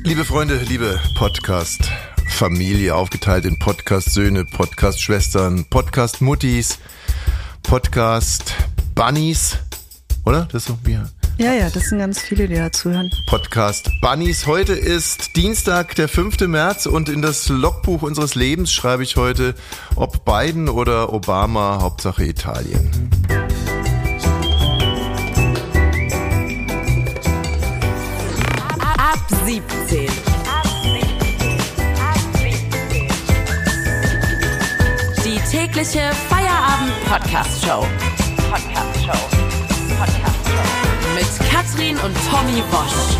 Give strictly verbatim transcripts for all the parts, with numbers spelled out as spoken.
Liebe Freunde, liebe Podcast-Familie, aufgeteilt in Podcast-Söhne, Podcast-Schwestern, Podcast-Muttis, Podcast-Bunnies, oder? Das ist so wie... Ja, ja, das sind ganz viele, die da zuhören. Podcast Bunnies. Heute ist Dienstag, der fünfte März und in das Logbuch unseres Lebens schreibe ich heute, ob Biden oder Obama, Hauptsache Italien. Ab siebzehn. Die tägliche Feierabend-Podcast-Show. Podcast-Show. Podcast-Show. Mit Katrin und Tommy Bosch.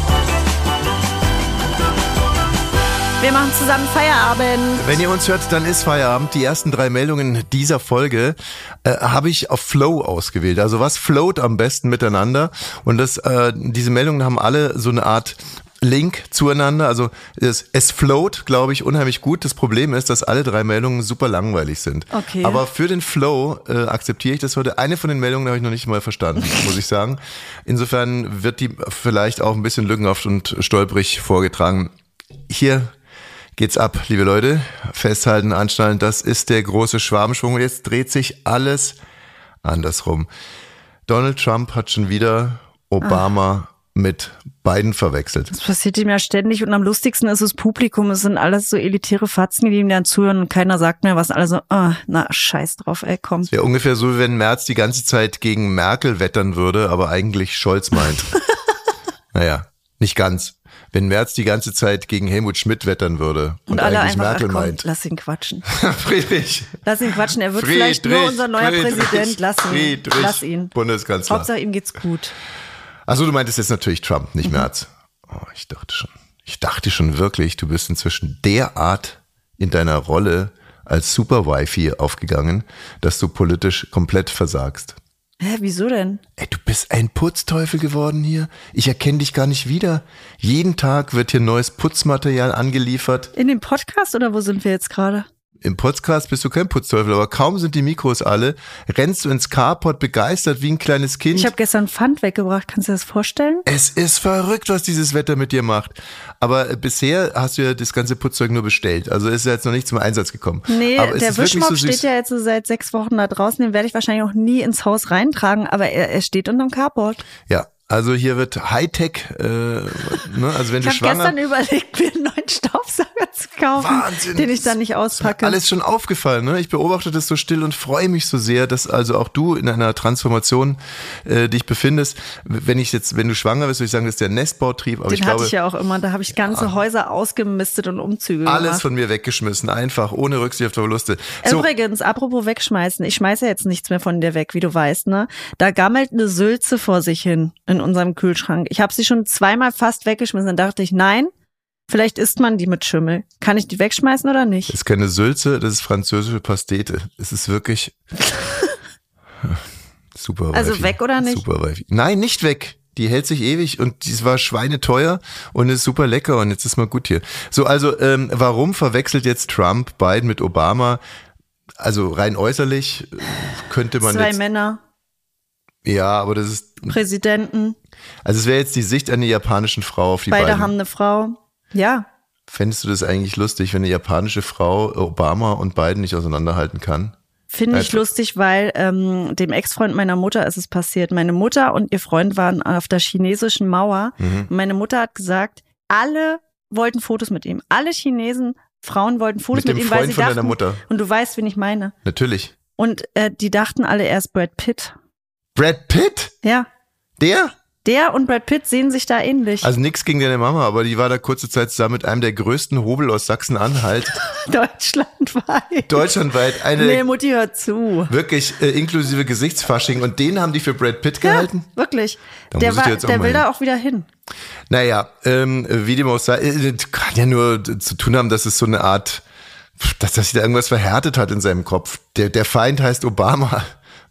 Wir machen zusammen Feierabend. Wenn ihr uns hört, dann ist Feierabend. Die ersten drei Meldungen dieser Folge äh, habe ich auf Flow ausgewählt. Also was float am besten miteinander? Und das, äh, diese Meldungen haben alle so eine Art Link zueinander. Also es, es float, glaube ich, unheimlich gut. Das Problem ist, dass alle drei Meldungen super langweilig sind. Okay. Aber für den Flow äh, akzeptiere ich das heute. Eine von den Meldungen habe ich noch nicht mal verstanden, muss ich sagen. Insofern wird die vielleicht auch ein bisschen lückenhaft und stolperig vorgetragen. Hier geht's ab, liebe Leute. Festhalten, anschnallen, das ist der große Schwarmschwung. Und jetzt dreht sich alles andersrum. Donald Trump hat schon wieder Obama ah. mit Biden verwechselt. Das passiert ihm ja ständig und am lustigsten ist das Publikum. Es sind alles so elitäre Fatzen, die ihm dann zuhören und keiner sagt mehr was. Alle so, ah, na, scheiß drauf, ey, komm. Ja, ungefähr so, wie wenn Merz die ganze Zeit gegen Merkel wettern würde, aber eigentlich Scholz meint. Naja, nicht ganz. Wenn Merz die ganze Zeit gegen Helmut Schmidt wettern würde und, und alle eigentlich einfach, Merkel ach komm, meint. Lass ihn quatschen. Friedrich. Lass ihn quatschen, er wird Friedrich, vielleicht nur unser neuer Friedrich, Präsident. Lass ihn. Friedrich, Lass ihn. Bundeskanzler. Hauptsache ihm geht's gut. Achso, du meintest jetzt natürlich Trump, nicht mhm. Merz. Oh, ich dachte schon. Ich dachte schon wirklich, du bist inzwischen derart in deiner Rolle als Super-Wifi aufgegangen, dass du politisch komplett versagst. Hä, wieso denn? Ey, du bist ein Putzteufel geworden hier. Ich erkenne dich gar nicht wieder. Jeden Tag wird hier neues Putzmaterial angeliefert. In dem Podcast oder wo sind wir jetzt gerade? Im Podcast bist du kein Putzteufel, aber kaum sind die Mikros alle, rennst du ins Carport begeistert wie ein kleines Kind. Ich habe gestern Pfand weggebracht, kannst du dir das vorstellen? Es ist verrückt, was dieses Wetter mit dir macht. Aber bisher hast du ja das ganze Putzzeug nur bestellt, also ist ja jetzt noch nicht zum Einsatz gekommen. Nee, aber der Wischmopp so steht ja jetzt so seit sechs Wochen da draußen, den werde ich wahrscheinlich auch nie ins Haus reintragen, aber er, er steht unterm Carport. Ja. Also hier wird Hightech, äh, ne? Also wenn ich du schwanger... Ich habe gestern überlegt, mir einen neuen Staubsauger zu kaufen, Wahnsinn, den ich dann nicht auspacke. Alles schon aufgefallen, ne? Ich beobachte das so still und freue mich so sehr, dass also auch du in einer Transformation äh, dich befindest. Wenn ich jetzt, wenn du schwanger bist, würde ich sagen, das ist der Nestbautrieb. Aber den ich hatte glaube, ich ja auch immer. Da habe ich ganze ja. Häuser ausgemistet und Umzüge alles gemacht. von mir weggeschmissen, einfach, ohne Rücksicht auf Verluste. So. Übrigens, apropos wegschmeißen. Ich schmeiße jetzt nichts mehr von dir weg, wie du weißt, ne? Da gammelt eine Sülze vor sich hin in unserem Kühlschrank. Ich habe sie schon zweimal fast weggeschmissen. Dann dachte ich, nein, vielleicht isst man die mit Schimmel. Kann ich die wegschmeißen oder nicht? Das ist keine Sülze, das ist französische Pastete. Es ist wirklich super. Also Wifi. weg oder nicht? Super Wifi. Nein, nicht weg. Die hält sich ewig und die war schweineteuer und ist super lecker und jetzt ist mal gut hier. So, also ähm, warum verwechselt jetzt Trump Biden mit Obama? Also rein äußerlich könnte man Zwei jetzt... Männer. Ja, aber das ist... Präsidenten. Also es wäre jetzt die Sicht einer japanischen Frau auf die Beide beiden. haben eine Frau. Ja. Fändest du das eigentlich lustig, wenn eine japanische Frau Obama und Biden nicht auseinanderhalten kann? Finde ich lustig, weil ähm, dem Ex-Freund meiner Mutter ist es passiert. Meine Mutter und ihr Freund waren auf der chinesischen Mauer. Mhm. Und meine Mutter hat gesagt, alle wollten Fotos mit ihm. Alle Chinesen, Frauen wollten Fotos mit, mit ihm, weil Freund sie von dachten, deiner Mutter. Und du weißt, wen ich meine. Natürlich. Und äh, die dachten alle, er ist Brad Pitt. Brad Pitt? Ja. Der? Der und Brad Pitt sehen sich da ähnlich. Also nix gegen deine Mama, aber die war da kurze Zeit zusammen mit einem der größten Hobel aus Sachsen-Anhalt. Deutschlandweit. Deutschlandweit. Eine nee, Mutti, hört zu. Wirklich äh, inklusive Gesichtsfasching. Und den haben die für Brad Pitt gehalten? Ja, wirklich. Da der muss ich war, jetzt auch der mal will hin. da auch wieder hin. Naja, ähm, wie dem auch sei, äh, kann ja nur zu tun haben, dass es so eine Art, dass, dass sich da irgendwas verhärtet hat in seinem Kopf. Der, der Feind heißt Obama.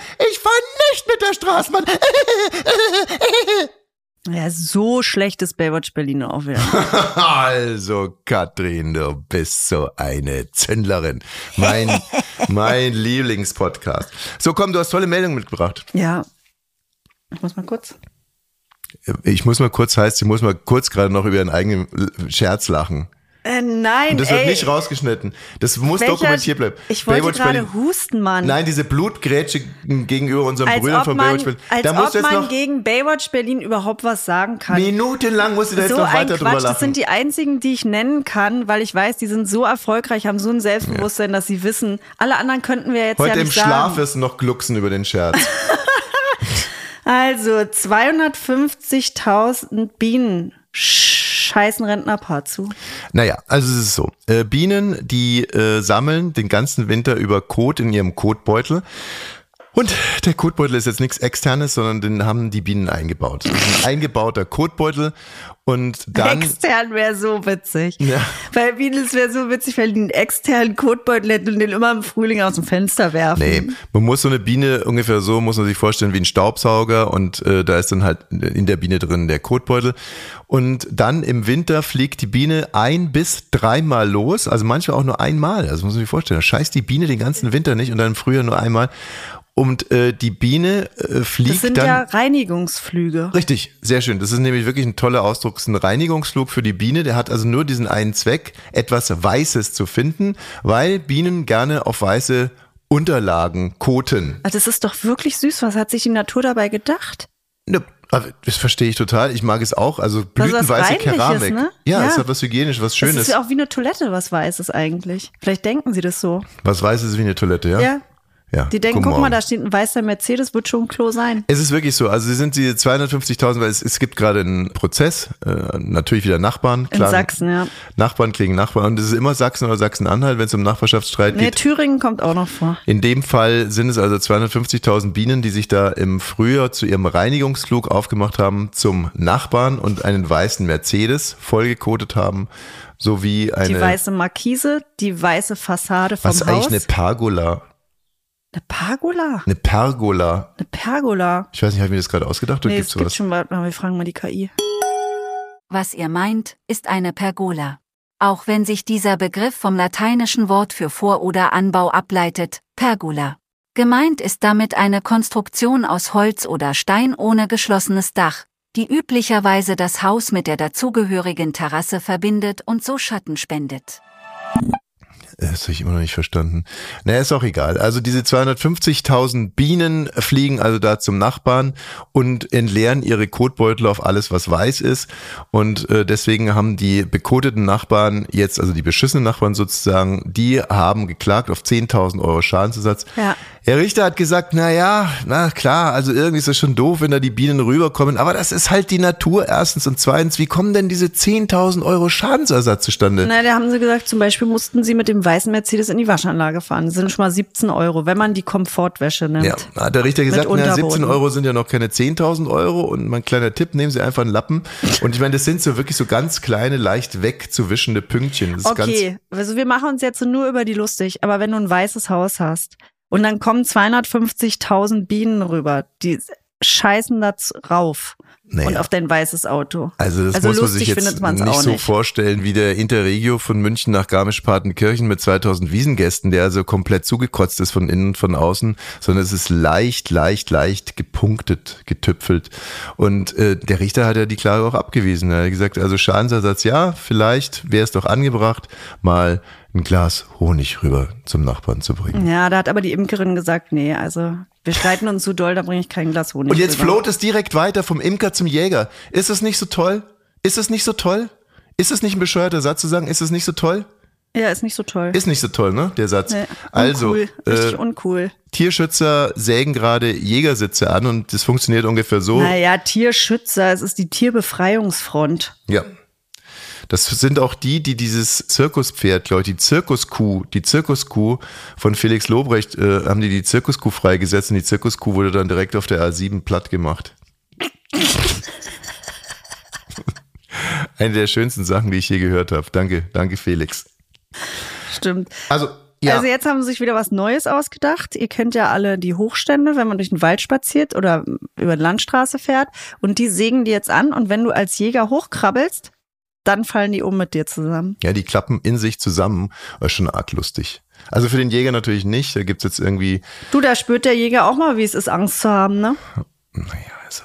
ich fahre nicht mit der Straßenbahn. Ja, so schlecht ist Baywatch Berlin auch wieder. Also, Katrin, du bist so eine Zündlerin. Mein, mein Lieblingspodcast. So, komm, du hast tolle Meldungen mitgebracht. Ja. Ich muss mal kurz. Ich muss mal kurz, heißt, ich muss mal kurz gerade noch über einen eigenen Scherz lachen. Äh, nein, Und das ey. wird nicht rausgeschnitten. Das muss Welcher, dokumentiert bleiben. Ich wollte Baywatch gerade Berlin. husten, Mann. Nein, diese Blutgrätsche gegenüber unseren als Brüdern ob von man, Baywatch Berlin. Als Da musst ob du jetzt man noch gegen Baywatch Berlin überhaupt was sagen kann. minutenlang musst du da jetzt so noch ein weiter drüber Quatsch, lachen. das sind die einzigen, die ich nennen kann, weil ich weiß, die sind so erfolgreich, haben so ein Selbstbewusstsein, ja. dass sie wissen, alle anderen könnten wir jetzt Heute ja nicht im sagen. Schlaf wirst du noch glucksen über den Scherz. Also zweihundertfünfzigtausend Bienen scheißen Rentnerpaar zu. Naja, also es ist so. Äh, Bienen, die äh, sammeln den ganzen Winter über Kot in ihrem Kotbeutel. Und der Kotbeutel ist jetzt nichts Externes, sondern den haben die Bienen eingebaut. Das ist ein eingebauter Kotbeutel. Und dann. Extern wäre so witzig. Ja. Bei Bienen, es wäre so witzig, weil die einen externen Kotbeutel hätten und den immer im Frühling aus dem Fenster werfen. Nee, man muss so eine Biene ungefähr so, muss man sich vorstellen, wie ein Staubsauger und äh, da ist dann halt in der Biene drin der Kotbeutel. Und dann im Winter fliegt die Biene ein bis dreimal los, also manchmal auch nur einmal. Also muss man sich vorstellen, da scheißt die Biene den ganzen Winter nicht und dann im Frühjahr nur einmal. Und äh, die Biene äh, fliegt dann... Das sind dann, ja Reinigungsflüge. Richtig, sehr schön. Das ist nämlich wirklich ein toller Ausdruck. Das ist ein Reinigungsflug für die Biene. Der hat also nur diesen einen Zweck, etwas Weißes zu finden, weil Bienen gerne auf weiße Unterlagen koten. Also das ist doch wirklich süß. Was hat sich die Natur dabei gedacht? Ne, das verstehe ich total. Ich mag es auch. Also blütenweiße Keramik. Ne? Ja, ja, es hat was Hygienisches, was Schönes. Das ist ja auch wie eine Toilette, was Weißes eigentlich. Vielleicht denken sie das so. Was Weißes wie eine Toilette, ja? Ja. Ja, die denken, guck mal, da steht ein weißer Mercedes, wird schon ein Klo sein. Es ist wirklich so, also sie sind die zweihundertfünfzigtausend, weil es, es gibt gerade einen Prozess, äh, natürlich wieder Nachbarn. In Sachsen, ja. Nachbarn kriegen Nachbarn und es ist immer Sachsen oder Sachsen-Anhalt, wenn es um Nachbarschaftsstreit nee, geht. Thüringen kommt auch noch vor. In dem Fall sind es also zweihundertfünfzigtausend Bienen, die sich da im Frühjahr zu ihrem Reinigungsflug aufgemacht haben zum Nachbarn und einen weißen Mercedes vollgekotet haben, sowie eine... Die weiße Markise, die weiße Fassade vom was Haus. Was ist eigentlich eine Pergola? Eine Pergola? Eine Pergola. Eine Pergola. Ich weiß nicht, habe ich mir das gerade ausgedacht oder nee, gibt's es sowas? gibt schon mal, wir fragen mal die K I. Was ihr meint, ist eine Pergola. Auch wenn sich dieser Begriff vom lateinischen Wort für Vor- oder Anbau ableitet, Pergola. Gemeint ist damit eine Konstruktion aus Holz oder Stein ohne geschlossenes Dach, die üblicherweise das Haus mit der dazugehörigen Terrasse verbindet und so Schatten spendet. Das habe ich immer noch nicht verstanden. Naja, ist auch egal. Also diese zweihundertfünfzigtausend Bienen fliegen also da zum Nachbarn und entleeren ihre Kotbeutel auf alles, was weiß ist. Und äh, deswegen haben die bekoteten Nachbarn jetzt, also die beschissenen Nachbarn sozusagen, die haben geklagt auf zehntausend Euro Schadensersatz. Ja. Herr Richter hat gesagt, na ja, na klar, also irgendwie ist es schon doof, wenn da die Bienen rüberkommen, aber das ist halt die Natur erstens und zweitens, wie kommen denn diese zehntausend Euro Schadensersatz zustande? Na, da haben sie gesagt, zum Beispiel mussten sie mit dem weißen Mercedes in die Waschanlage fahren. Das sind schon mal siebzehn Euro, wenn man die Komfortwäsche nimmt. Ja, hat der Richter gesagt, na, siebzehn Euro sind ja noch keine zehntausend Euro und mein kleiner Tipp, nehmen Sie einfach einen Lappen und ich meine, das sind so wirklich so ganz kleine, leicht wegzuwischende Pünktchen. Das ist okay, ganz also wir machen uns jetzt nur über die lustig, aber wenn du ein weißes Haus hast und dann kommen zweihundertfünfzigtausend Bienen rüber, die scheißen da rauf. Naja. Und auf dein weißes Auto. Also das also muss man sich jetzt nicht so nicht. vorstellen wie der Interregio von München nach Garmisch-Partenkirchen mit zweitausend Wiesengästen, der also komplett zugekotzt ist von innen und von außen, sondern es ist leicht, leicht, leicht gepunktet, getüpfelt. Und äh, der Richter hat ja die Klage auch abgewiesen. Er hat gesagt, also Schadensersatz, ja, vielleicht wäre es doch angebracht, mal ein Glas Honig rüber zum Nachbarn zu bringen. Ja, da hat aber die Imkerin gesagt, nee, also wir streiten uns so doll, da bringe ich kein Glas Honig. Und jetzt rüber. float es direkt weiter vom Imker zum Jäger. Ist das nicht so toll? Ist das nicht so toll? Ist es nicht ein bescheuerter Satz zu sagen, ist es nicht so toll? Ja, ist nicht so toll. Ist nicht so toll, ne, der Satz. Nee, also, uncool. Richtig äh, uncool. Tierschützer sägen gerade Jägersitze an und das funktioniert ungefähr so. Naja, Tierschützer, es ist die Tierbefreiungsfront. Ja. Das sind auch die, die dieses Zirkuspferd, glaube ich, die Zirkuskuh, die Zirkuskuh von Felix Lobrecht, äh, haben die die Zirkuskuh freigesetzt und die Zirkuskuh wurde dann direkt auf der A sieben platt gemacht. Eine der schönsten Sachen, die ich je gehört habe. Danke, danke Felix. Stimmt. Also Ja. Also jetzt haben sie sich wieder was Neues ausgedacht. Ihr kennt ja alle die Hochstände, wenn man durch den Wald spaziert oder über die Landstraße fährt. Und die sägen die jetzt an. Und wenn du als Jäger hochkrabbelst, dann fallen die um mit dir zusammen. Ja, die klappen in sich zusammen. Das ist schon arg lustig. Also für den Jäger natürlich nicht. Da gibt's jetzt irgendwie... Du, da spürt der Jäger auch mal, wie es ist, Angst zu haben, ne? Naja, also...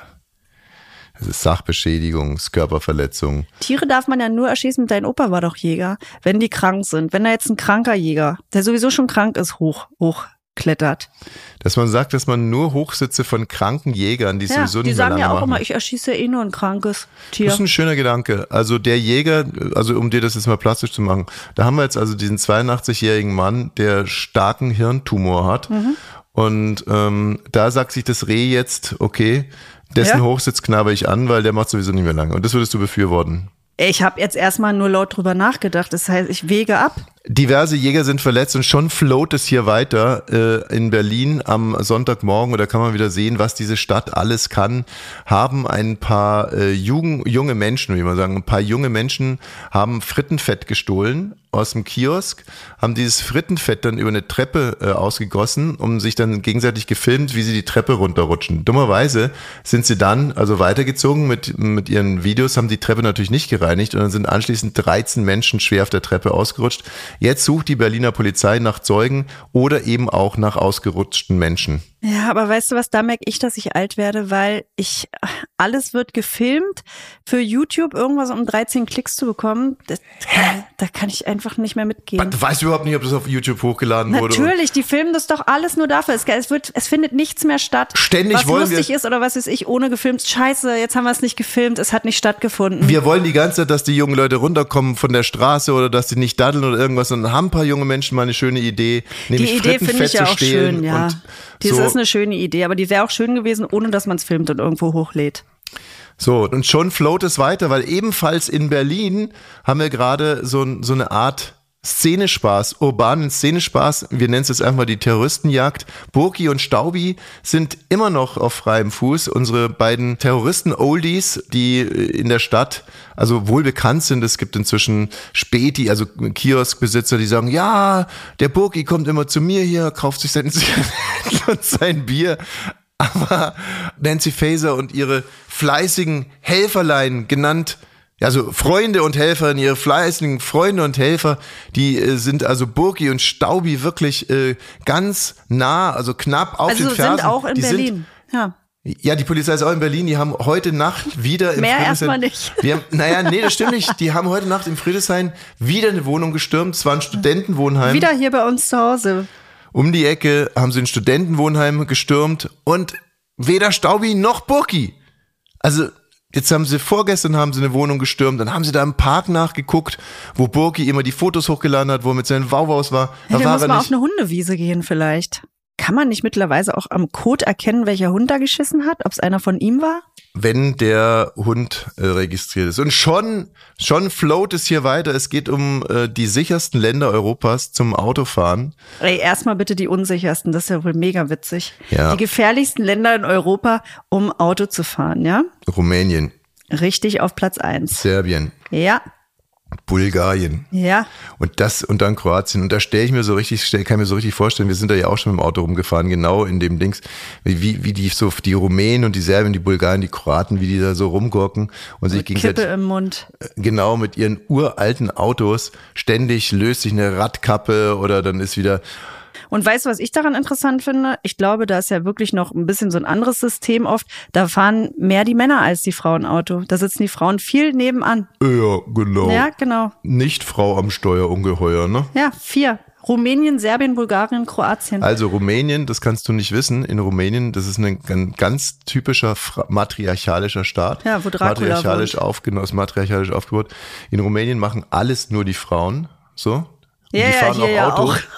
Es ist Sachbeschädigung, es ist Körperverletzung. Tiere darf man ja nur erschießen. Dein Opa war doch Jäger, wenn die krank sind. Wenn da jetzt ein kranker Jäger, der sowieso schon krank ist, hoch, hochklettert. Dass man sagt, dass man nur Hochsitze von kranken Jägern, die Ja, sowieso die nicht mehr sagen lange ja auch machen. immer, ich erschieße eh nur ein krankes Tier. Das ist ein schöner Gedanke. Also der Jäger, also um dir das jetzt mal plastisch zu machen, da haben wir jetzt also diesen zweiundachtzig-jährigen Mann, der starken Hirntumor hat. Mhm. Und ähm, da sagt sich das Reh jetzt, okay, dessen Ja. Hochsitz knabber ich an, weil der macht sowieso nicht mehr lange. Und das würdest du befürworten. Ich habe jetzt erstmal nur laut drüber nachgedacht. Das heißt, ich wege ab. Diverse Jäger sind verletzt und schon float es hier weiter äh, in Berlin am Sonntagmorgen. Und da kann man wieder sehen, was diese Stadt alles kann. Haben ein paar äh, Jugend, junge Menschen, wie man sagen, ein paar junge Menschen haben Frittenfett gestohlen aus dem Kiosk, haben dieses Frittenfett dann über eine Treppe äh, ausgegossen, um sich dann gegenseitig gefilmt, wie sie die Treppe runterrutschen. Dummerweise sind sie dann also weitergezogen mit, mit ihren Videos, haben die Treppe natürlich nicht gereinigt und dann sind anschließend dreizehn Menschen schwer auf der Treppe ausgerutscht. Jetzt sucht die Berliner Polizei nach Zeugen oder eben auch nach ausgerutschten Menschen. Ja, aber weißt du was, da merke ich, dass ich alt werde, weil ich, alles wird gefilmt für YouTube, irgendwas um dreizehn Klicks zu bekommen. Das, da kann ich einfach nicht mehr mitgehen. Du weißt überhaupt nicht, ob das auf YouTube hochgeladen wurde. Natürlich, die filmen das doch alles nur dafür. Es, es, wird, es findet nichts mehr statt. Ständig was wollen lustig wir- ist oder was weiß ich, ohne gefilmt. Scheiße, jetzt haben wir es nicht gefilmt, es hat nicht stattgefunden. Wir wollen die ganze Zeit, dass die jungen Leute runterkommen von der Straße oder dass die nicht daddeln oder irgendwas. Und dann haben ein paar junge Menschen mal eine schöne Idee, nämlich Die Idee finde Frittenfett ich ja zu auch stehlen. schön, ja. Und Das so, ist eine schöne Idee, aber die wäre auch schön gewesen, ohne dass man es filmt und irgendwo hochlädt. so, und schon float es weiter, weil ebenfalls in Berlin haben wir gerade so, so eine Art Szenespaß, urbanen Szenespaß. Wir nennen es jetzt einfach mal die Terroristenjagd. Burki und Staubi sind immer noch auf freiem Fuß. Unsere beiden Terroristen-Oldies, die in der Stadt also wohl bekannt sind. Es gibt inzwischen Späti, also Kioskbesitzer, die sagen, ja, der Burki kommt immer zu mir hier, kauft sich sein und sein Bier. Aber Nancy Faeser und ihre fleißigen Helferlein, genannt, also Freunde und Helfer, ihre fleißigen Freunde und Helfer, die äh, sind also Burki und Staubi wirklich äh, ganz nah, also knapp auf Also den Fersen. sind auch in die Berlin. Ja. Sind, ja, die Polizei ist auch in Berlin. Die haben heute Nacht wieder im Mehr Friedrichshain- erstmal nicht. Wir haben, naja, nee, das stimmt nicht. Die haben heute Nacht im Friedrichshain wieder eine Wohnung gestürmt. Es war ein Studentenwohnheim. Wieder hier bei uns zu Hause. Um die Ecke haben sie ein Studentenwohnheim gestürmt und weder Staubi noch Burki. Also jetzt haben sie, vorgestern haben sie eine Wohnung gestürmt, dann haben sie da im Park nachgeguckt, wo Burki immer die Fotos hochgeladen hat, wo er mit seinen Wauwaus war. Ja, Da dann war muss er man nicht. auf eine Hundewiese gehen vielleicht. Kann man nicht mittlerweile auch am Kot erkennen, welcher Hund da geschissen hat? Ob es einer von ihm war? Wenn der Hund äh, registriert ist. Und schon, schon float es hier weiter. Es geht um äh, die sichersten Länder Europas zum Autofahren. Ey, erstmal bitte die unsichersten, das ist ja wohl mega witzig. Ja. Die gefährlichsten Länder in Europa, um Auto zu fahren, ja? Rumänien, Richtig auf Platz eins. Serbien, Ja, Bulgarien. ja. Und das und dann Kroatien. Und da stelle ich mir so richtig, stell, kann mir so richtig vorstellen, wir sind da ja auch schon mit dem Auto rumgefahren, genau in dem Dings, wie, wie die so die Rumänen und die Serben, die Bulgaren, die Kroaten, wie die da so rumgurken und sich Kippe gegenseitig im Mund. genau mit ihren uralten Autos ständig löst sich eine Radkappe oder dann ist wieder. Und weißt du, was ich daran interessant finde? Ich glaube, da ist ja wirklich noch ein bisschen so ein anderes System oft. Da fahren mehr die Männer als die Frauen Auto. Da sitzen die Frauen viel nebenan. Ja, genau. Ja, genau. Nicht Frau am Steuer ungeheuer, ne? Ja, vier. Rumänien, Serbien, Bulgarien, Kroatien. Also Rumänien, das kannst du nicht wissen. In Rumänien, das ist ein, ein ganz typischer fra- matriarchalischer Staat. Ja, wo Dracula matriarchalisch wohnt. aufgenommen, ist matriarchalisch aufgebaut. In Rumänien machen alles nur die Frauen, so. Und Ja, die ja, fahren hier auch ja Auto. auch.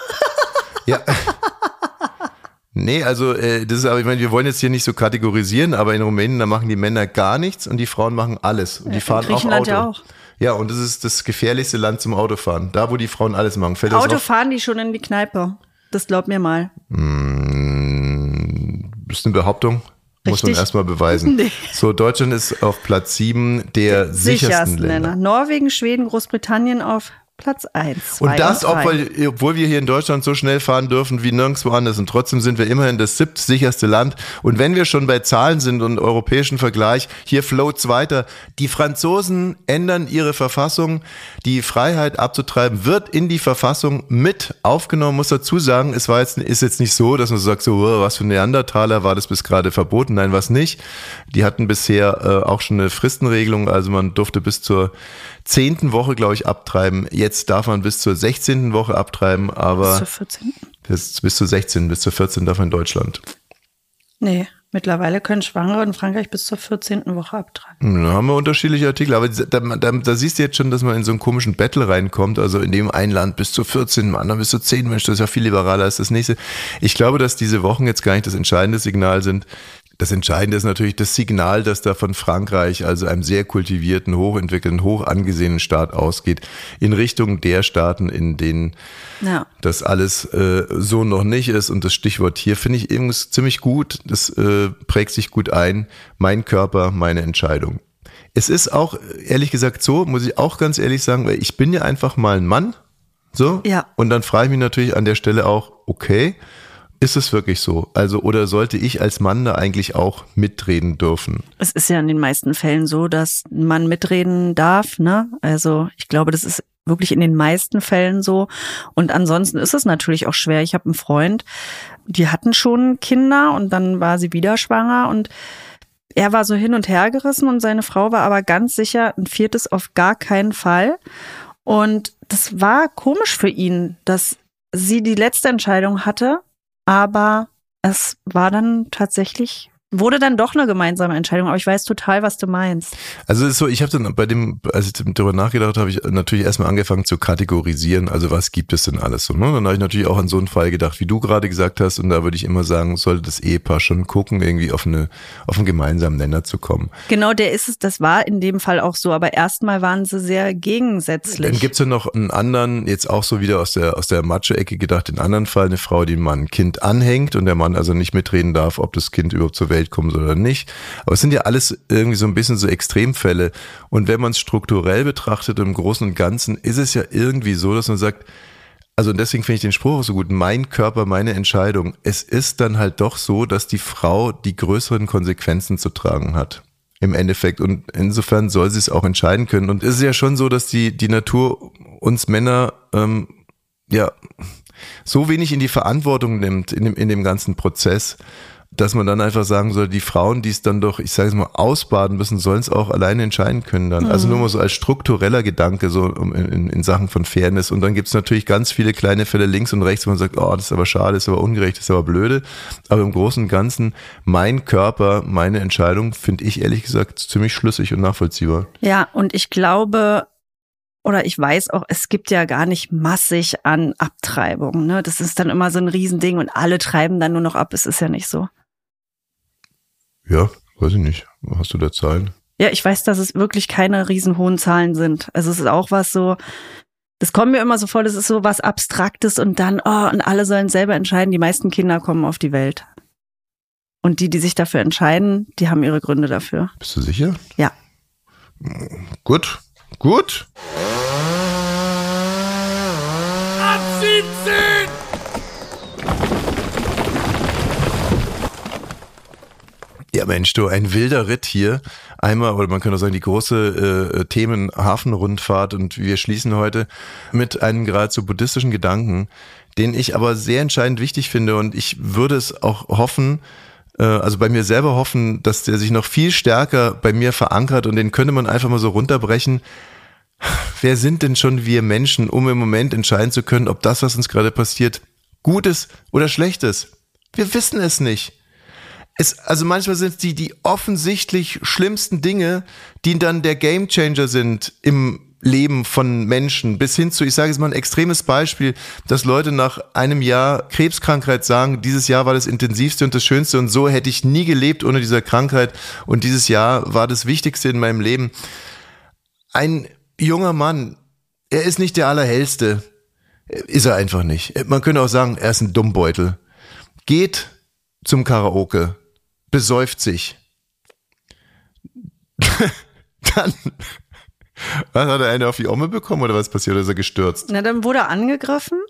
Ja. Nee, also äh, das ist aber, ich meine, wir wollen jetzt hier nicht so kategorisieren, aber in Rumänien, da machen die Männer gar nichts und die Frauen machen alles. Und die in fahren auch Griechenland Auto. ja auch. Ja, und das ist das gefährlichste Land zum Autofahren. Da, wo die Frauen alles machen. Fällt das Auto auf? fahren die schon in die Kneipe. Das glaub mir mal. Mm, ist eine Behauptung. Muss man Richtig. erstmal beweisen. Nee. So, Deutschland ist auf Platz sieben der sichersten, Sichersten Länder. Länder. Norwegen, Schweden, Großbritannien auf Platz eins, zwei Und das, und drei. obwohl, obwohl wir hier in Deutschland so schnell fahren dürfen wie nirgendwo anders. Und trotzdem sind wir immerhin das siebtsicherste Land. Und wenn wir schon bei Zahlen sind und europäischen Vergleich, hier float's weiter. Die Franzosen ändern ihre Verfassung. Die Freiheit abzutreiben wird in die Verfassung mit aufgenommen. Muss dazu sagen, es war jetzt, ist jetzt nicht so, dass man sagt, so, oh, was für Neandertaler, war das bis gerade verboten? Nein, was nicht. Die hatten bisher äh, auch schon eine Fristenregelung. Also man durfte bis zur zehnten Woche, glaube ich, abtreiben. Jetzt darf man bis zur sechzehnten Woche abtreiben, aber Bis zur vierzehnten bis, bis zur sechzehnten, bis zur vierzehnten darf man in Deutschland. Nee, mittlerweile können Schwangere in Frankreich bis zur vierzehnten Woche abtreiben. Da haben wir unterschiedliche Artikel, aber da, da, da siehst du jetzt schon, dass man in so einen komischen Battle reinkommt, also in dem einen Land bis zur vierzehnten, im anderen bis zur zehnten, Mensch, das ist ja viel liberaler als das nächste. Ich glaube, dass diese Wochen jetzt gar nicht das entscheidende Signal sind. Das Entscheidende ist natürlich das Signal, das da von Frankreich, also einem sehr kultivierten, hochentwickelten, hoch angesehenen Staat ausgeht, in Richtung der Staaten, in denen ja. das alles äh, so noch nicht ist. Und das Stichwort hier finde ich irgendwie ziemlich gut, das äh, prägt sich gut ein. Mein Körper, meine Entscheidung. Es ist auch, ehrlich gesagt, so, muss ich auch ganz ehrlich sagen, weil ich bin ja einfach mal ein Mann, so. Ja. Und dann frage ich mich natürlich an der Stelle auch, okay, ist es wirklich so? Also, oder sollte ich als Mann da eigentlich auch mitreden dürfen? Es ist ja in den meisten Fällen so, dass ein Mann mitreden darf, ne? Also, ich glaube, das ist wirklich in den meisten Fällen so. Und ansonsten ist es natürlich auch schwer. Ich habe einen Freund, die hatten schon Kinder und dann war sie wieder schwanger und er war so hin und her gerissen und seine Frau war aber ganz sicher, ein viertes auf gar keinen Fall. Und das war komisch für ihn, dass sie die letzte Entscheidung hatte. Aber es war dann tatsächlich, wurde dann doch eine gemeinsame Entscheidung. Aber ich weiß total, was du meinst. Also es ist so, ich habe dann bei dem, als ich darüber nachgedacht habe, ich natürlich erstmal angefangen zu kategorisieren. Also was gibt es denn alles so? Ne? Dann habe ich natürlich auch an so einen Fall gedacht, wie du gerade gesagt hast. Und da würde ich immer sagen, sollte das Ehepaar schon gucken, irgendwie auf eine auf einen gemeinsamen Nenner zu kommen. Genau, der ist es. Das war in dem Fall auch so. Aber erstmal waren sie sehr gegensätzlich. Dann gibt's ja noch einen anderen, jetzt auch so wieder aus der aus der Macho-Ecke gedacht, den anderen Fall, eine Frau, die dem Mann ein Kind anhängt und der Mann also nicht mitreden darf, ob das Kind überhaupt zur Welt kommt oder nicht. Aber es sind ja alles irgendwie so ein bisschen so Extremfälle. Und wenn man es strukturell betrachtet, im Großen und Ganzen, ist es ja irgendwie so, dass man sagt, also und deswegen finde ich den Spruch auch so gut, mein Körper, meine Entscheidung. Es ist dann halt doch so, dass die Frau die größeren Konsequenzen zu tragen hat. Im Endeffekt. Und insofern soll sie es auch entscheiden können. Und es ist ja schon so, dass die, die Natur uns Männer, ähm, ja, so wenig in die Verantwortung nimmt in dem, in dem ganzen Prozess, dass man dann einfach sagen soll, die Frauen, die es dann doch, ich sage es mal, ausbaden müssen, sollen es auch alleine entscheiden können dann. Mhm. Also nur mal so als struktureller Gedanke so in, in, in Sachen von Fairness. Und dann gibt es natürlich ganz viele kleine Fälle links und rechts, wo man sagt, oh, das ist aber schade, das ist aber ungerecht, das ist aber blöde. Aber im Großen und Ganzen, mein Körper, meine Entscheidung, finde ich ehrlich gesagt ziemlich schlüssig und nachvollziehbar. Ja, und ich glaube, oder ich weiß auch, es gibt ja gar nicht massig an Abtreibungen. Ne? Das ist dann immer so ein Riesending und alle treiben dann nur noch ab. Es ist ja nicht so. Ja, weiß ich nicht. Hast du da Zahlen? Ja, ich weiß, dass es wirklich keine riesen hohen Zahlen sind. Also es ist auch was so, das kommt mir immer so vor, das ist so was Abstraktes und dann, oh, und alle sollen selber entscheiden. Die meisten Kinder kommen auf die Welt. Und die, die sich dafür entscheiden, die haben ihre Gründe dafür. Bist du sicher? Ja. Gut, gut. Ab siebzehn! Ja Mensch, du, ein wilder Ritt hier. Einmal, oder man könnte auch sagen, die große äh, Themen Hafenrundfahrt und wir schließen heute mit einem geradezu buddhistischen Gedanken, den ich aber sehr entscheidend wichtig finde und ich würde es auch hoffen, äh, also bei mir selber hoffen, dass der sich noch viel stärker bei mir verankert und den könnte man einfach mal so runterbrechen. Wer sind denn schon wir Menschen, um im Moment entscheiden zu können, ob das, was uns gerade passiert, gut ist oder schlecht ist? Wir wissen es nicht. Es, also manchmal sind es die, die offensichtlich schlimmsten Dinge, die dann der Gamechanger sind im Leben von Menschen. Bis hin zu, ich sage jetzt mal ein extremes Beispiel, dass Leute nach einem Jahr Krebskrankheit sagen, dieses Jahr war das intensivste und das schönste und so hätte ich nie gelebt ohne diese Krankheit und dieses Jahr war das Wichtigste in meinem Leben. Ein junger Mann, er ist nicht der Allerhellste. Ist er einfach nicht. Man könnte auch sagen, er ist ein Dummbeutel. Geht zum Karaoke. Besäuft sich. Dann Was, hat er eine auf die Omme bekommen oder was passiert? Oder ist er gestürzt? Na, dann wurde er angegriffen.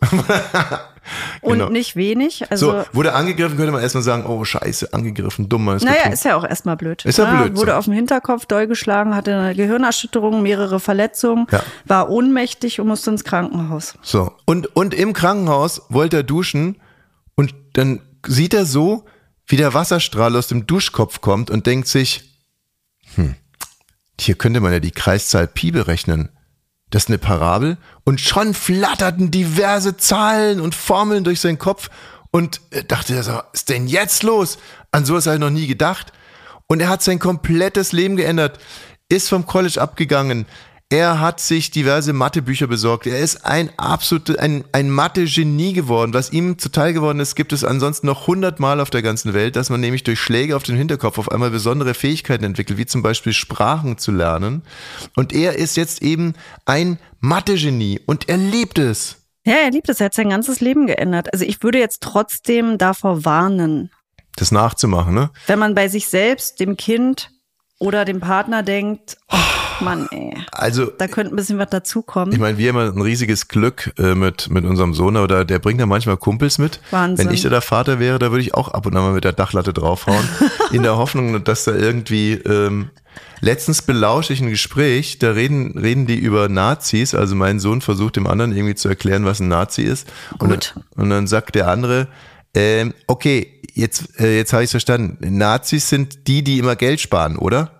Und Genau. nicht wenig. Also, So, wurde angegriffen, könnte man erstmal sagen, oh scheiße, angegriffen, dumm, man ist naja, getrunken. ist ja auch erstmal blöd. Ist ja blöd, Wurde so. auf den Hinterkopf doll geschlagen, hatte eine Gehirnerschütterung, mehrere Verletzungen, Ja. war ohnmächtig und musste ins Krankenhaus. So, und, und im Krankenhaus wollte er duschen und dann sieht er so, wie der Wasserstrahl aus dem Duschkopf kommt und denkt sich, hm, hier könnte man ja die Kreiszahl Pi berechnen. Das ist eine Parabel und schon flatterten diverse Zahlen und Formeln durch seinen Kopf und er dachte er so, was ist denn jetzt los? An sowas habe ich noch nie gedacht. Und er hat sein komplettes Leben geändert, ist vom College abgegangen. Er hat sich diverse Mathebücher besorgt. Er ist ein absolute, ein, ein Mathe-Genie geworden. Was ihm zuteil geworden ist, gibt es ansonsten noch hundertmal auf der ganzen Welt, dass man nämlich durch Schläge auf den Hinterkopf auf einmal besondere Fähigkeiten entwickelt, wie zum Beispiel Sprachen zu lernen. Und er ist jetzt eben ein Mathe-Genie und er liebt es. Ja, er liebt es, er hat sein ganzes Leben geändert. Also ich würde jetzt trotzdem davor warnen, Das nachzumachen, ne? wenn man bei sich selbst, dem Kind oder dem Partner denkt, oh Mann ey, Also da könnte ein bisschen was dazukommen. ich meine, wir haben ein riesiges Glück äh, mit, mit unserem Sohn, oder der bringt ja manchmal Kumpels mit. Wahnsinn. Wenn ich da der Vater wäre, da würde ich auch ab und an mal mit der Dachlatte draufhauen, in der Hoffnung, dass da irgendwie, ähm, letztens belausche ich ein Gespräch, da reden, reden die über Nazis, also mein Sohn versucht dem anderen irgendwie zu erklären, was ein Nazi ist. Und, Gut. dann, und dann sagt der andere, ähm, okay, jetzt, äh, jetzt habe ich verstanden, Nazis sind die, die immer Geld sparen, oder?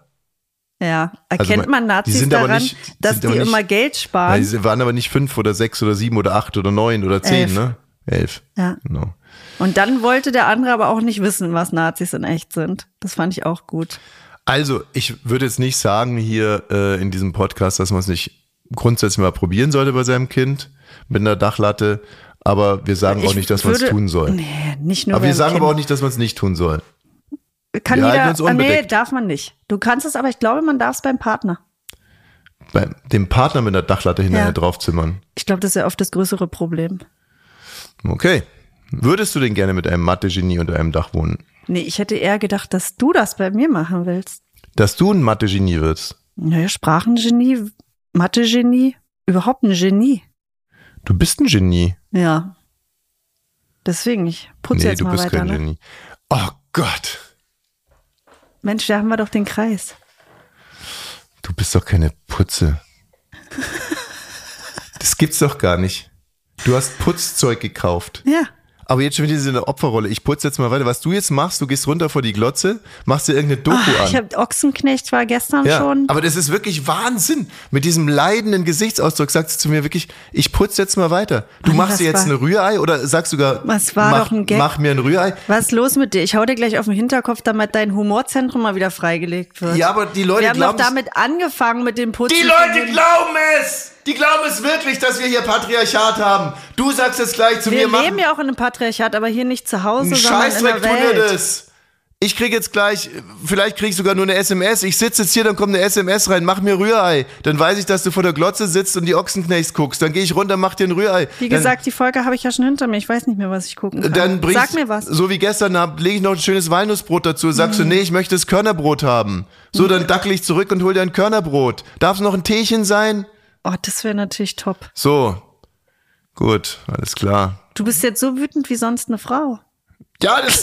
Ja, erkennt Also, man die Nazis sind aber daran, nicht- dass sind die aber nicht- immer Geld Weil sparen? sie waren aber nicht fünf oder sechs oder sieben oder acht oder neun oder zehn, Elf. ne? Elf. Ja. Genau. Und dann wollte der andere aber auch nicht wissen, was Nazis in echt sind. Das fand ich auch gut. Also, ich würde jetzt nicht sagen hier äh, in diesem Podcast, dass man es nicht grundsätzlich mal probieren sollte bei seinem Kind mit einer Dachlatte, aber wir sagen auch Ich nicht, dass man es würde- tun soll. Nee, nicht nur Aber wir beim sagen Kind. aber auch nicht, dass man es nicht tun soll. Kann wir jeder, halten uns ah, nee, unbedeckt. darf man nicht. Du kannst es, aber ich glaube, man darf es beim Partner. Bei dem Partner mit einer Dachlatte hinterher Ja. draufzimmern. Ich glaube, das ist ja oft das größere Problem. Okay. Würdest du denn gerne mit einem Mathe-Genie unter einem Dach wohnen? Nee, ich hätte eher gedacht, dass du das bei mir machen willst. Dass du ein Mathe-Genie wirst? Naja, Sprachengenie, Mathe-Genie, überhaupt ein Genie. Du bist ein Genie. Ja. Deswegen, ich putze Nee, jetzt du mal bist weiter. kein Ne? Genie. Oh Gott. Mensch, da haben wir doch den Kreis. Du bist doch keine Putze. Das gibt's doch gar nicht. Du hast Putzzeug gekauft. Ja. Aber jetzt schon wieder diese Opferrolle. Ich putze jetzt mal weiter. Was du jetzt machst, du gehst runter vor die Glotze, machst dir irgendeine Doku Ah, an. ich habe Ochsenknecht war gestern Ja, schon. aber das ist wirklich Wahnsinn. Mit diesem leidenden Gesichtsausdruck sagst du zu mir wirklich, ich putze jetzt mal weiter. Du Mann, machst das dir jetzt war- ein Rührei oder sagst sogar, Was war mach, doch ein Gag? mach mir ein Rührei. Was ist los mit dir? Ich hau dir gleich auf den Hinterkopf, damit dein Humorzentrum mal wieder freigelegt wird. Ja, aber die Leute Wir haben doch glauben es- damit angefangen mit dem Putzen. Die Leute glauben es! Die glauben es wirklich, dass wir hier Patriarchat haben. Du sagst es gleich zu Wir mir, leben mach ja auch in einem Patriarchat, aber hier nicht zu Hause, einen sondern in Scheißdreck der tun wir Welt. das. Ich krieg jetzt gleich, vielleicht krieg ich sogar nur eine S M S. Ich sitze jetzt hier, dann kommt eine S M S rein, mach mir Rührei. Dann weiß ich, dass du vor der Glotze sitzt und die Ochsenknechts guckst. Dann gehe ich runter, mach dir ein Rührei. Wie dann, gesagt, die Folge habe ich ja schon hinter mir. Ich weiß nicht mehr, was ich gucken kann. Dann bringst, Sag mir was. so wie gestern, lege ich noch ein schönes Walnussbrot dazu. Sagst Mhm. du, nee, ich möchte das Körnerbrot haben. So, dann dackel ich zurück und hol dir ein Körnerbrot. Darf es noch ein Teechen sein? Oh, das wäre natürlich top. So, gut, alles klar. Du bist jetzt so wütend wie sonst eine Frau. Ja, das...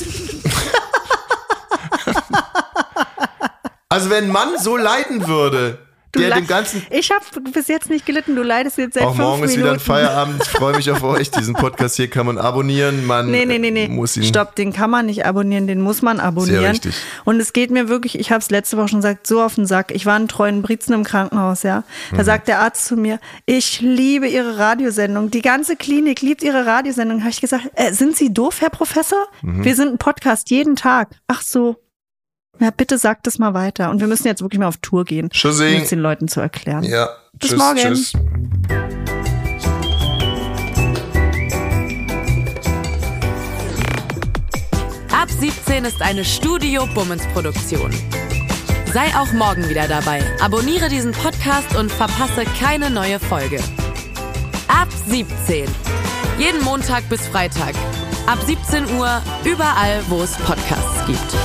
Also wenn ein Mann so leiden würde, Du der le- dem ganzen... Ich habe bis jetzt nicht gelitten. Du leidest jetzt seit Auch fünf morgen ist Minuten. wieder ein Feierabend. Ich freue mich auf euch. Diesen Podcast hier kann man abonnieren. Man Nee, nee, nee, nee. muss ihn... Stopp, den kann man nicht abonnieren, den muss man abonnieren. Sehr richtig. Und es geht mir wirklich, ich habe es letzte Woche schon gesagt, so auf den Sack. Ich war in Treuenbrietzen im Krankenhaus, ja. Da Mhm. sagt der Arzt zu mir, ich liebe Ihre Radiosendung. Die ganze Klinik liebt Ihre Radiosendung. Habe ich gesagt, äh, sind Sie doof, Herr Professor? Mhm. Wir sind ein Podcast jeden Tag. Ach so. Ja, bitte sagt das mal weiter. Und wir müssen jetzt wirklich mal auf Tour gehen, um Tschüssing. es den Leuten zu erklären. Ja, Bis tschüss, morgen. tschüss. Ab siebzehn ist eine Studio Bummens Produktion. Sei auch morgen wieder dabei. Abonniere diesen Podcast und verpasse keine neue Folge. Ab siebzehn. Jeden Montag bis Freitag. Ab siebzehn Uhr überall, wo es Podcasts gibt.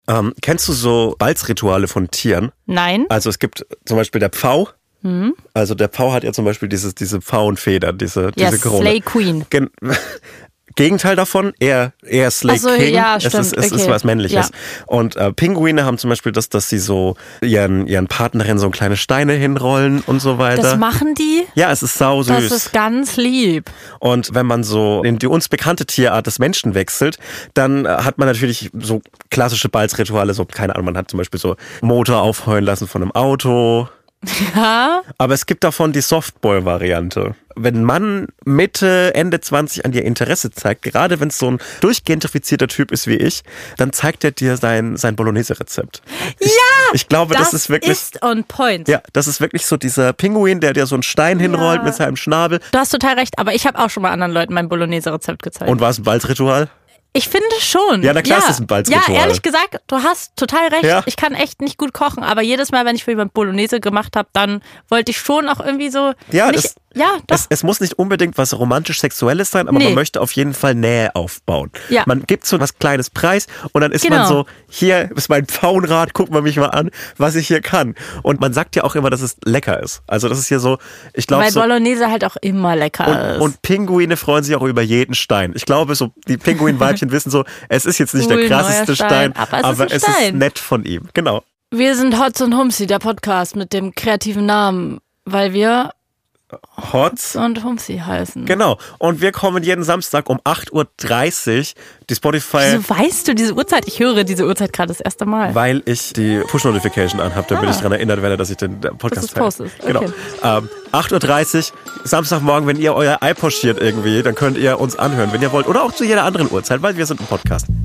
Ähm, kennst du so Balzrituale von Tieren? Nein. Also es gibt zum Beispiel der Pfau. Mhm. Also der Pfau hat ja zum Beispiel dieses, diese Pfauenfeder, diese, ja, diese Krone. Slay Queen. Gen- Gegenteil davon, eher, eher Slay so, King. Ja, es stimmt. ist, es okay. ist was Männliches. Ja. Und äh, Pinguine haben zum Beispiel das, dass sie so ihren, ihren Partnerin so kleine Steine hinrollen und so weiter. Das machen die? Ja, es ist sau süß. Das ist ganz lieb. Und wenn man so in die uns bekannte Tierart des Menschen wechselt, dann hat man natürlich so klassische Balzrituale, so, keine Ahnung, man hat zum Beispiel so Motor aufheulen lassen von einem Auto. Ja. Aber es gibt davon die Softball-Variante. Wenn ein Mann Mitte, Ende zwanzig an dir Interesse zeigt, gerade wenn es so ein durchgentrifizierter Typ ist wie ich, dann zeigt er dir sein, sein Bolognese-Rezept. Ich, ja! Ich glaube, das, das ist wirklich... ist on point. Ja, das ist wirklich so dieser Pinguin, der dir so einen Stein hinrollt Ja. mit seinem Schnabel. Du hast total recht, aber ich habe auch schon mal anderen Leuten mein Bolognese-Rezept gezeigt. Und war es ein Balzritual? Ich finde schon. Ja, na klar ist das ein Balzritual. Ja, ehrlich gesagt, du hast total recht. Ja. Ich kann echt nicht gut kochen, aber jedes Mal, wenn ich für jemand Bolognese gemacht habe, dann wollte ich schon auch irgendwie so... Ja, nicht, das, ja doch. Es, es muss nicht unbedingt was romantisch-sexuelles sein, aber Nee. man möchte auf jeden Fall Nähe aufbauen. Ja. Man gibt so was Kleines preis und dann ist Genau. man so, hier ist mein Pfauenrad, guck mal mich mal an, was ich hier kann. Und man sagt ja auch immer, dass es lecker ist. Also das ist hier so, ich glaube Weil so... Bolognese halt auch immer lecker Und, ist. und Pinguine freuen sich auch über jeden Stein. Ich glaube, so die Pinguinweibchen wissen so, es ist jetzt nicht Cool, der krasseste neuer Stein, Stein, aber es aber ist ein es ist Stein. nett von ihm. Genau. Wir sind Hotz und Humsi, der Podcast mit dem kreativen Namen, weil wir Hotz. und Humsi heißen. Genau. Und wir kommen jeden Samstag um acht Uhr dreißig. Die Spotify... Wieso weißt du diese Uhrzeit? Ich höre diese Uhrzeit gerade das erste Mal. Weil ich die Push-Notification anhabe, damit Ah. ich daran erinnert werde, dass ich den Podcast Dass du's postest. Genau. Okay. Ähm, acht Uhr dreißig, Samstagmorgen, wenn ihr euer Ei pochiert irgendwie, dann könnt ihr uns anhören, wenn ihr wollt. Oder auch zu jeder anderen Uhrzeit, weil wir sind ein Podcast.